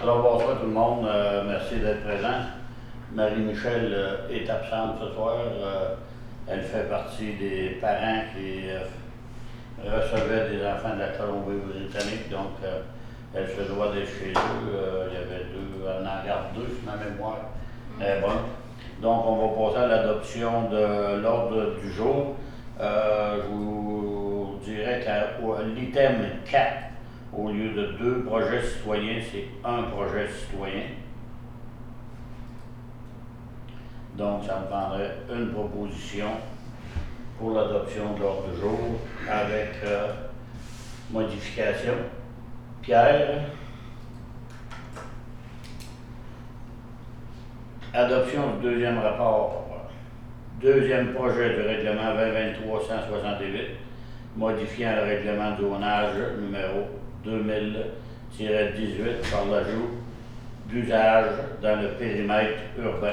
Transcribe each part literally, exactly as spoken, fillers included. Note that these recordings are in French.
Alors bonsoir tout le monde, euh, merci d'être présent. Marie-Michel euh, est absente ce soir. Euh, elle fait partie des parents qui euh, recevaient des enfants de la Colombie-Britannique, donc euh, elle se doit d'être chez eux. Euh, il y avait deux, elle en garde deux si ma mémoire est bonne. Donc on va passer à l'adoption de l'ordre du jour. Euh, je vous dirais qu'à l'item quatre, au lieu de deux projets citoyens, c'est un projet citoyen. Donc, ça me prendrait une proposition pour l'adoption de l'ordre du jour avec euh, modification. Pierre? Adoption du deuxième rapport. Deuxième projet de règlement vingt vingt-trois cent soixante-huit, modifiant le règlement de zonage numéro deux mille dix-huit par l'ajout d'usage dans le périmètre urbain.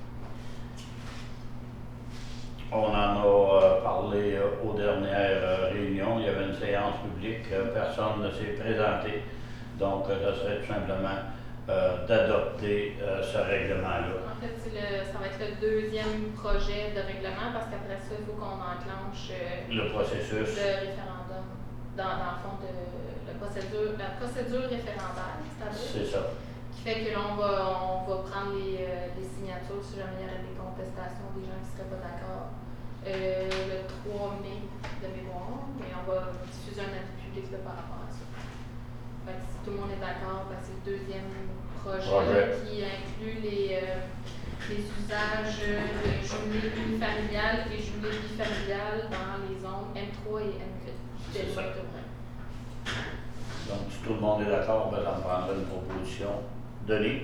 On en a euh, parlé euh, aux dernières euh, réunions. Il y avait une séance publique, euh, personne ne s'est présenté. Donc, euh, ça serait tout simplement euh, d'adopter euh, ce règlement-là. En fait, le, ça va être le deuxième projet de règlement parce qu'après ça, il faut qu'on enclenche euh, le processus de référendum. Dans, dans le fond, de, la, procédure, la procédure référendaire, c'est-à-dire. C'est ça. Qui fait que là, on va, on va prendre les, euh, les signatures si jamais il y aurait des contestations, des gens qui ne seraient pas d'accord. Euh, le trois mai de mémoire, mais on va diffuser un avis public par rapport à ça. Fait que si tout le monde est d'accord, ben c'est le deuxième projet, projet. qui inclut les, euh, les usages de jumelées unifamiliales et jumelées bifamiliales dans les zones M trois et M huit. C'est ça. Donc, si tout le monde est d'accord, ben, ça me prendra une proposition. Denis?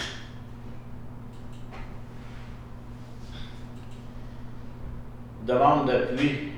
Demande d'appui,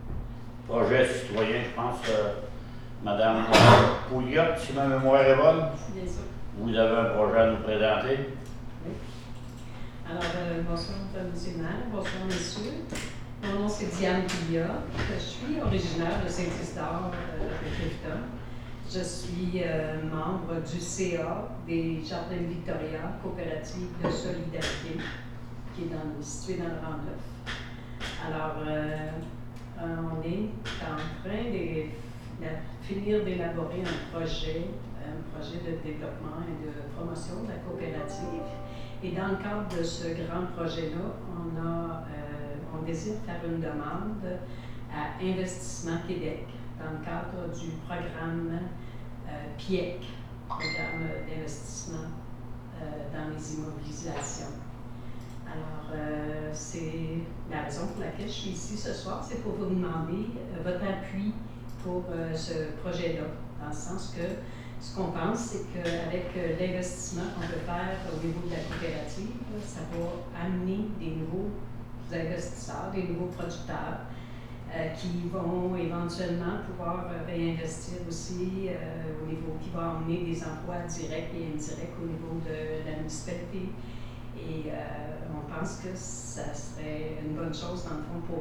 projet citoyen, je pense, euh, Madame Pouliot, si ma mémoire est bonne. Bien sûr. Vous avez un projet à nous présenter. Oui. Alors, euh, bonsoir, M. le maire, bonsoir, messieurs. Mon nom, c'est Diane Pouliot. Je suis originaire de Saint-Isidore euh, de Clifton. Je suis euh, membre du C A des Jardins Victoria, coopérative de solidarité, qui est dans, située dans le Rang-Neuf. Alors, euh, on est en train de, de finir d'élaborer un projet, un projet de développement et de promotion de la coopérative. Et dans le cadre de ce grand projet-là, on, a, euh, on désire faire une demande à Investissement Québec dans le cadre du programme euh, P I E C, programme d'investissement euh, dans les immobilisations. Alors, euh, c'est la raison pour laquelle je suis ici ce soir, c'est pour vous demander euh, votre appui pour euh, ce projet-là, dans le sens que ce qu'on pense, c'est qu'avec euh, l'investissement qu'on peut faire au niveau de la coopérative, ça va amener des nouveaux investisseurs, des nouveaux producteurs euh, qui vont éventuellement pouvoir euh, réinvestir aussi euh, au niveau, qui va amener des emplois directs et indirects au niveau de la municipalité. Et euh, on pense que ça serait une bonne chose, dans le fond, pour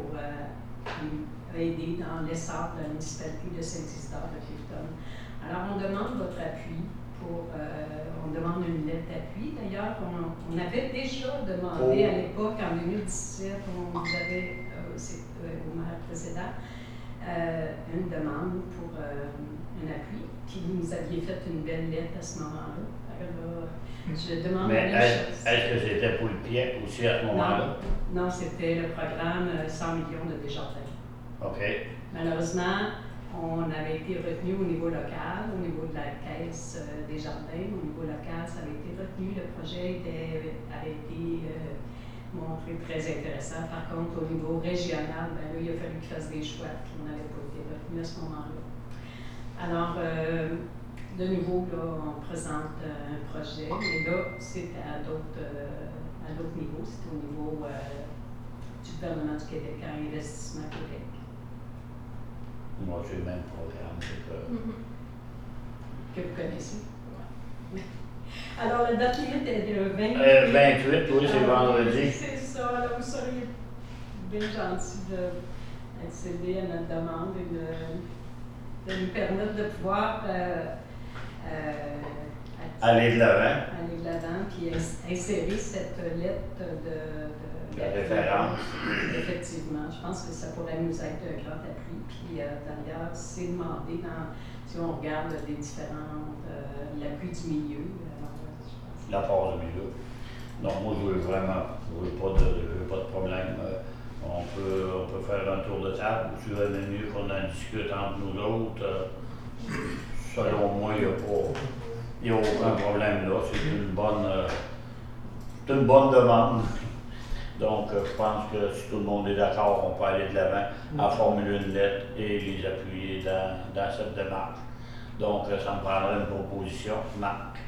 euh, aider dans l'essor de la municipalité de Saint-Isidore de Clifton. Alors, on demande votre appui pour, euh, on demande une lettre d'appui. D'ailleurs, on, on avait déjà demandé oh. à l'époque, en deux mille dix-sept, on vous avait, euh, euh, au maire précédent, euh, une demande pour euh, un appui, puis vous nous aviez fait une belle lettre à ce moment-là. Alors, je demande Mais la même est-ce, chose. est-ce que c'était pour le P I E C aussi à ce moment-là? Non, non, c'était le programme cent millions de Desjardins. OK. Malheureusement, on avait été retenu au niveau local, au niveau de la caisse euh, des jardins. Au niveau local, ça avait été retenu. Le projet était, avait été euh, montré très intéressant. Par contre, au niveau régional, ben là, il a fallu qu'ils fassent des choix qui n'avaient pas été retenus à ce moment-là. Alors, euh, de nouveau, là, on présente euh, un projet, mais là, c'est à d'autres euh, à d'autres niveaux. C'est au niveau euh, du gouvernement du Québec, à Investissement Québec. Moi, c'est le même programme que, Mm-hmm. que vous connaissez. Ouais. Alors, la date limite est le vingt-huit. Euh, vingt-huit, oui, c'est Alors, vendredi. C'est ça. Alors, vous seriez bien gentil d'accéder à notre demande et de, de nous permettre de pouvoir euh, euh, aller de l'avant. aller de l'avant, puis ins- insérer cette lettre de, de, La référence. Effectivement, je pense que ça pourrait nous être un grand appui. Puis euh, d'ailleurs, c'est demandé dans, si on regarde les différentes, euh, l'appui du milieu. Alors, je pense. La part du milieu. Donc moi, je veux vraiment, je veux pas de, je veux pas de problème. Euh, On peut, on peut faire un tour de table, ou tu veux même mieux qu'on en discute entre nous autres. Euh, selon moi, il n'y a pas, il y a aucun problème là. C'est une bonne, euh, c'est une bonne demande. Donc, euh, je pense que si tout le monde est d'accord, on peut aller de l'avant à formuler une lettre et les appuyer dans, dans cette démarche. Donc, euh, ça me prendrait une proposition. Marc.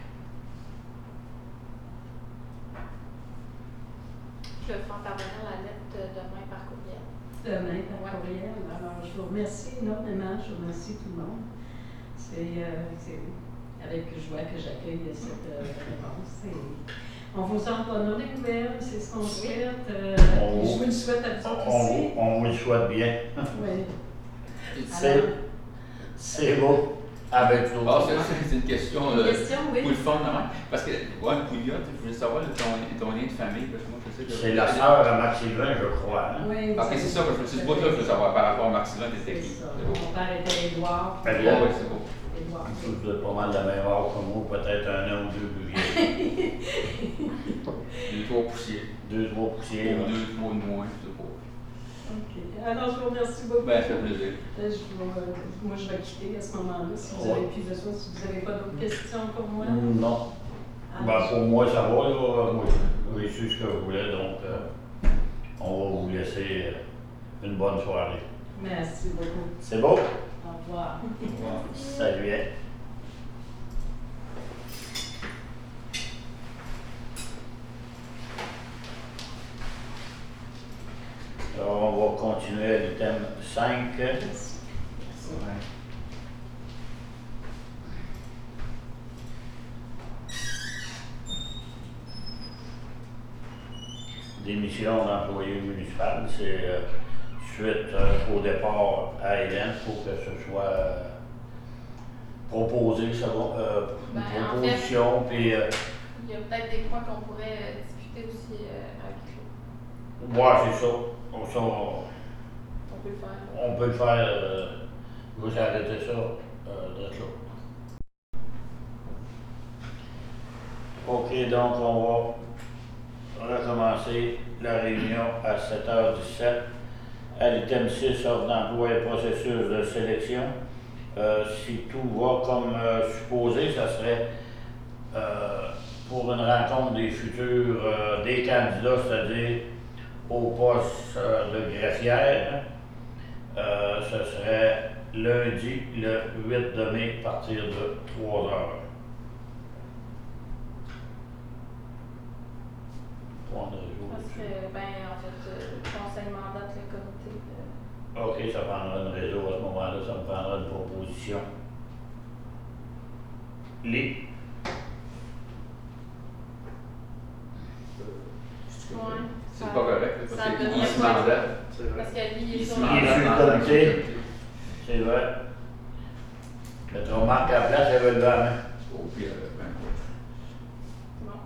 Je vais faire parvenir la lettre demain par courriel. Demain, par Ouais. courriel. Alors, je vous remercie énormément. Je vous remercie tout le monde. C'est euh, c'est avec joie que j'accueille cette euh, réponse. Et on vous envoie nos nouvelles, c'est ce qu'on souhaite. Euh, On- je vous le souhaite à vous autres On, aussi. on vous le souhaite bien. Oui. C'est, Alors, c'est beau avec vous. Ah, ça, c'est une question, une euh, question, oui. pour le fond, non? Parce que, ouais, Pouliot, je voulais savoir ton, ton lien de famille, parce que moi, je sais que... C'est la sœur à Max Sylvain, je crois. Hein? Oui, Ok, c'est ça, parce que c'est ce bout-là, je veux savoir par rapport à Max-Sylvain, t'es C'est qui? ça. C'est beau. Mon père était Édouard. Ben, puis, là, euh, Ouais, c'est beau. Édouard. Vous êtes pas mal de la même âge que moi, peut-être un an ou deux plus vieux. Deux, trois poussières. Deux, trois poussières. Ou hein. deux, trois de moins, je sais pas. OK. Alors, je vous remercie beaucoup. Ben, ça fait plaisir. Euh, je vous- euh, moi, je vais quitter à ce moment-là. Si vous Ouais. avez plus besoin, si vous n'avez pas d'autres questions pour moi. Non. Alors, Ben, pour moi, ça va, là. Moi, j'ai su ce que je voulais, donc euh, on va vous laisser euh, une bonne soirée. Merci beaucoup. C'est beau? Au revoir. Salut. Hein? Alors, on va continuer à l'item cinq. Merci. Démission d'employé municipal, c'est euh, suite euh, au départ à Hélène pour que ce soit euh, proposé, ça va, euh, Ben, une en proposition, puis euh, Il y a peut-être des points qu'on pourrait euh, discuter aussi euh, avec Claude. voir, c'est ça. On, ça, on, On peut le faire. on peut le faire, euh, je vais arrêter ça euh, d'être là. OK, donc on va recommencer la réunion à sept heures dix-sept. À l'item six, offre d'emploi et processus de sélection. Euh, si tout va comme euh, supposé, ça serait euh, pour une rencontre des futurs, euh, des candidats, c'est-à-dire au poste euh, de greffière. Euh, ce serait lundi, le huit de mai, à partir de trois heures. Point de jour. Parce que, ben, en fait, euh, le conseil mandate le comité de... OK, ça prendra une réseau à ce moment-là, ça me prendra une proposition. Les. Ouais. C'est pas correct, là, Ça parce qu'il devrait se pas être- mandate. Parce que lui, il est Il sur se le- Il est sur le mandate dans le comité. comité. C'est vrai. Mettre Marc à la place, elle va lever la main. Oh, puis, euh, ben, Bon.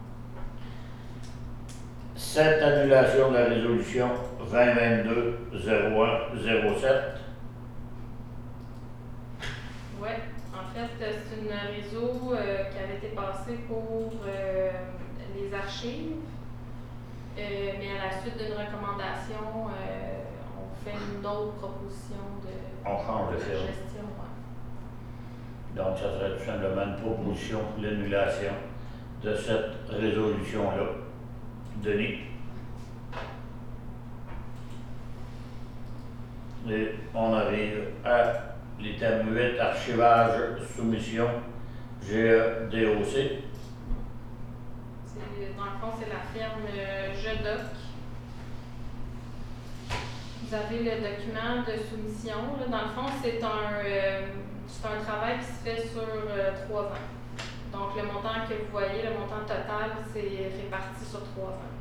Cette annulation de la résolution vingt vingt-deux zéro un zéro sept. Ouais, en fait, euh, c'est une réseau euh, qui avait été passée pour euh, les archives. Euh, mais à la suite d'une recommandation, euh, on fait une autre proposition de, On change de de firme. gestion. Ouais. Donc, ça serait tout simplement une proposition pour l'annulation de cette résolution-là. Denis. Et on arrive à l'item huit, archivage, soumission, G E D O C. C'est- Dans le fond, c'est la firme euh, Jedoc. Vous avez le document de soumission. Là. Dans le fond, c'est un, euh, c'est un travail qui se fait sur euh, trois ans. Donc, le montant que vous voyez, le montant total, c'est réparti sur trois ans.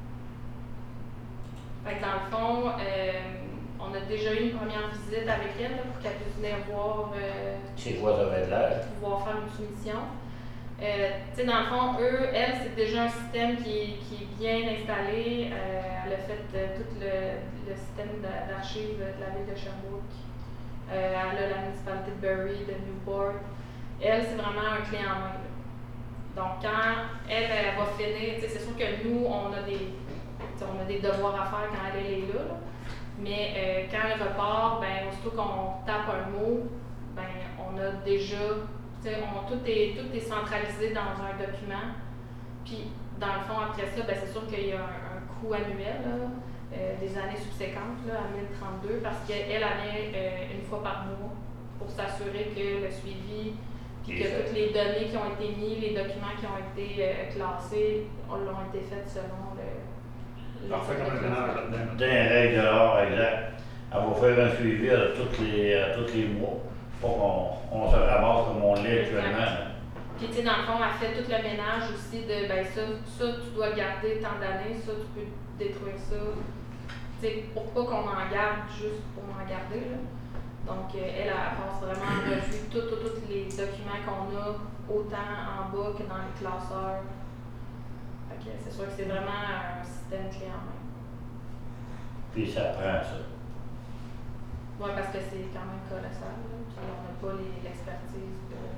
Fait que dans le fond, euh, on a déjà eu une première visite avec elle là, pour qu'elle puisse venir voir, euh, C'est quoi ça va être l'air? pouvoir faire une soumission. Euh, tu sais, dans le fond, eux, elle, c'est déjà un système qui, qui est bien installé. Euh, elle a fait euh, tout le, le système d'a- d'archives de la ville de Sherbrooke. Euh, elle a la municipalité de Bury, de Newport. Elle, c'est vraiment un clé en main. Là. Donc, quand elle, elle va finir, tu sais, c'est sûr que nous, on a des, on a des devoirs à faire quand elle, elle est là. là. Mais euh, quand elle repart, ben, aussitôt qu'on tape un mot, ben, on a déjà, tu sais, on, tout, est, tout est centralisé dans un document. Puis, dans le fond, après ça, ben, c'est sûr qu'il y a un, un coût annuel, là, euh, des années subséquentes, là, à mille trente-deux, parce qu'elle, elle vient euh, une fois par mois pour s'assurer que le suivi, puis que toutes les données qui ont été mises, les documents qui ont été euh, classés, on l'ont été faits selon le. Parfait comme un ménage là-dedans. Des règles de l'art, exact. Elle va faire un suivi à tous les, à tous les mois. Pas qu'on on se ramasse comme on l'est actuellement. Puis, tu sais, dans le fond, elle fait tout le ménage aussi de, ben ça, ça tu dois garder tant d'années, ça, tu peux détruire ça. Tu sais, pour pas qu'on en garde juste pour en garder, là. Donc, euh, elle, elle passe vraiment en revue tous les documents qu'on a, autant en bas que dans les classeurs. Fait que c'est sûr que c'est vraiment un système clé en main. Puis ça prend ça. Oui, parce que c'est quand même colossal, là. Puis on n'a pas les- l'expertise.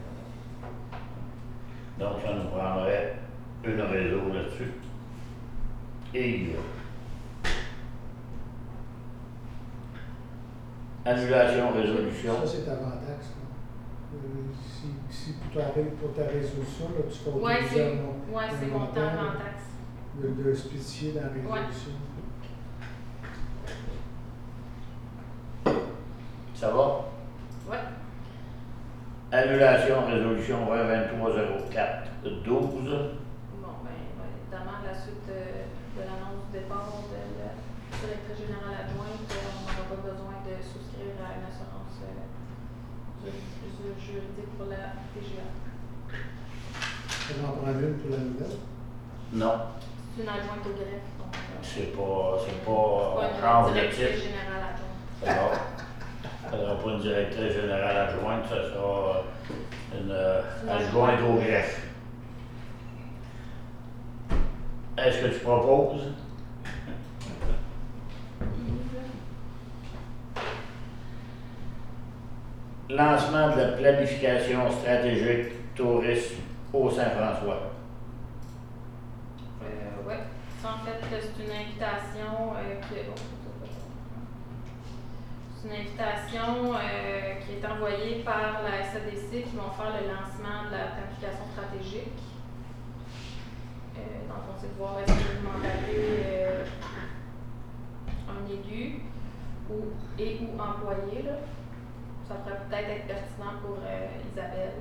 Donc ça nous prendrait une réseau là-dessus. Et annulation, résolution. Ça, c'est avant taxe. là. Euh, si, si pour, ta, pour ta résolution, là, tu peux Oui, autoriser c'est un mon- ouais, un c'est montant montant, en là, taxe. de, de spécifier dans la résolution. Ça va? Oui. Annulation, résolution vingt vingt-trois zéro quatre douze. Bon, ben, ben, évidemment, à la suite de, de l'annonce du départ de la directrice générale adjointe, euh, on n'aura pas besoin de souscrire à une assurance euh, ju- ju- juridique pour la T G A. Ça va en prendre une pour la nouvelle. Non, C'est une adjointe au greffe, donc euh, c'est pas, c'est c'est pas, pas on une change de directrice titre. générale adjointe. Ça va. Ça sera pas une directrice générale adjointe, ça sera une euh, adjointe au greffe. Est-ce que tu proposes? Lancement de la planification stratégique tourisme au Saint-François. Euh, ouais. Ça, en fait, c'est une invitation euh, qui est. Oh, c'est une invitation euh, qui est envoyée par la S A D C qui vont faire le lancement de la planification stratégique. Euh, dans le fond, c'est de voir est-ce que vous mandatez euh, un élu ou, et ou employé. Là. Ça pourrait peut-être être pertinent pour euh, Isabelle.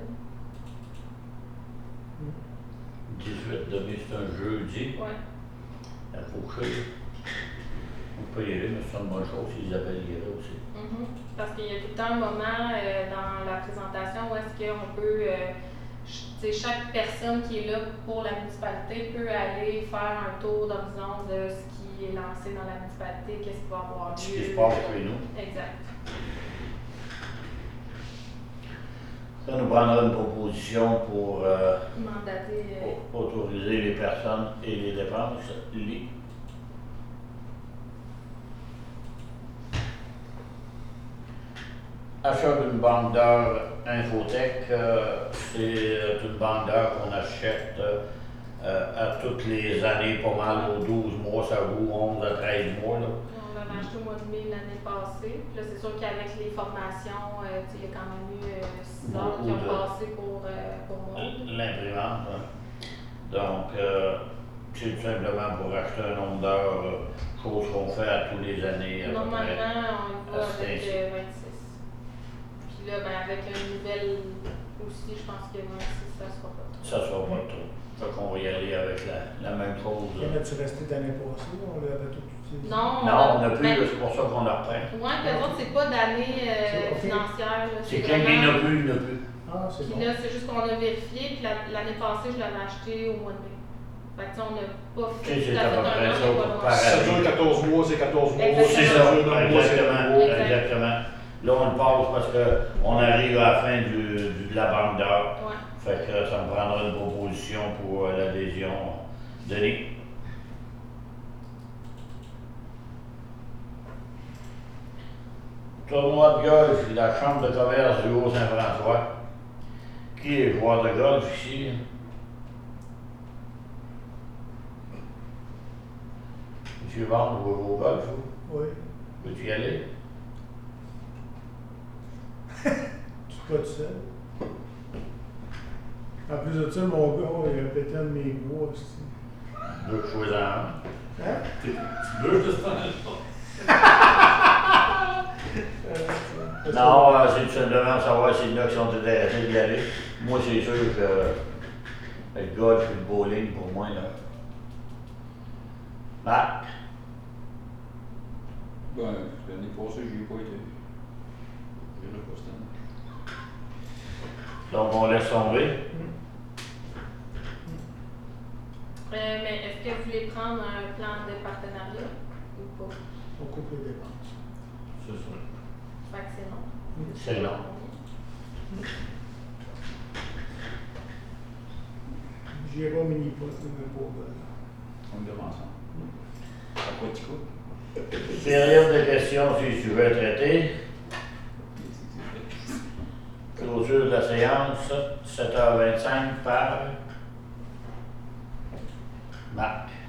dix-huit demain, c'est un jeudi. Ouais. À Fauché. On peut y aller, mais c'est une bonne chose si Isabelle y est là aussi. Mhm. Parce qu'il y a tout le temps un moment euh, dans la présentation où est-ce qu'on peut, euh, ch- tu sais, chaque personne qui est là pour la municipalité peut aller faire un tour d'horizon de ce qui est lancé dans la municipalité, qu'est-ce qui va avoir lieu. Ce qui se passe chez nous. Exact. Ça nous prendra une proposition pour euh, Mandater. euh, au- autoriser les personnes et les dépenses. Les- Achat d'une banque d'heures Infotech, euh, c'est euh, une banque d'heures qu'on achète euh, euh, à toutes les années, pas mal aux douze mois, ça vaut onze à treize mois. Là. On l'avait acheté au mois de mai l'année passée. Puis là, c'est sûr qu'avec les formations, euh, tu sais, il y a quand même eu euh, six heures qui Beaucoup ont de- passé pour, euh, pour moi. L'imprimante. hein. Donc, euh, c'est tout simplement pour acheter un nombre d'heures, euh, chose qu'on fait à tous les années. À peu Normalement, près. on y va à ce avec temps-ci. euh, vingt-six. Puis là, ben, avec une nouvelle aussi, je pense que vingt-six, ça sera pas trop. Ça sera pas trop. Fait qu'on va y aller avec la, la même chose. Et là, tu restais l'année passée, on l'avait tout utilisé. Non, Non, on n'a plus, ben, là, c'est pour ça qu'on la reprend. ouais, que autres, c'est pas d'année euh, C'est- ok. financière. là, C'est quand il n'a plus, il n'a plus. Ah, c'est Puis bon. là, c'est juste qu'on a vérifié, puis la- l'année passée, je l'avais acheté au mois de mai. Fait que, tu sais, on n'a pas Tu fait sais, c'est tout à à peu fait un près an, ça, mais pas pour loin. par- Ça dure quatorze mois, c'est quatorze mois. Exactement. C'est Si ça, dure un mois, c'est un exactement, mois. exactement. Là, on le passe parce qu'on arrive à la fin du, du- de la banque d'heures. Ouais. Fait que ça me prendra une proposition pour euh, l'adhésion. Denis? Tournoi de golf, la Chambre de commerce du Haut-Saint-François. Qui est joueur de golf ici? Monsieur Vendre, vous jouez au golf, vous? Oui. Veux-tu y aller? Tu es pas tout seul. En plus de ça, mon gars, il a pété un de mes gros aussi. Deux que choisir un. Hein? Deux de ce Euh, Non, euh, c'est tout simplement savoir s'il y en a qui sont intéressés d'y aller. Moi, c'est sûr que le golf et le bowling, pour moi, là. Marc? Ben, l'année passée, j'y ai pas été. J'irai pas cette année. Donc, on laisse tomber. Euh, mais est-ce que vous voulez prendre un plan de partenariat ou pas? On coupe les dépenses. C'est ça. Fait que c'est non. C'est long. J'irai au mini-pot, mais pas au golf. On ira ensemble. À quoi tu coupes? Période de questions sur les sujets traités. Clôture de la séance, sept heures vingt-cinq par Marc.